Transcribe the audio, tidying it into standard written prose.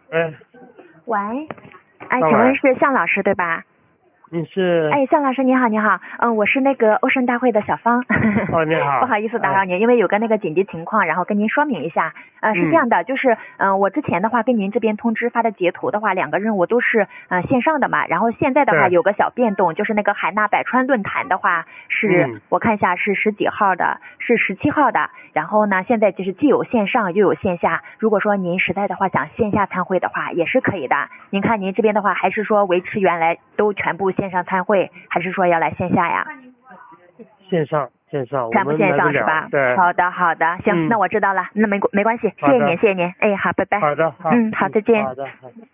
哎， 喂，哎， 喂请问是向老师对吧？ 你是？ 哎，向老师你好，你好，我是那个欧盛大会的小芳。 哦，你好。 不好意思打扰您，因为有个那个紧急情况，然后跟您说明一下。是这样的，就是我之前的话跟您这边通知发的截图的话，两个任务都是线上的嘛，然后现在的话对有个小变动，就是那个海纳百川论坛的话是、我看一下是十几号的，是17号的。然后呢，现在就是既有线上又有线下，如果说您实在的话想线下参会的话也是可以的。您看您这边的话，还是说维持原来都全部线上参会，还是说要来线下呀？ 线上， 全部线上是吧？ 对。 好的，好的，行，那我知道了，那没关系，谢谢您，谢谢您，哎，好，拜拜。 好的，好。 好，再见。 好的，好的。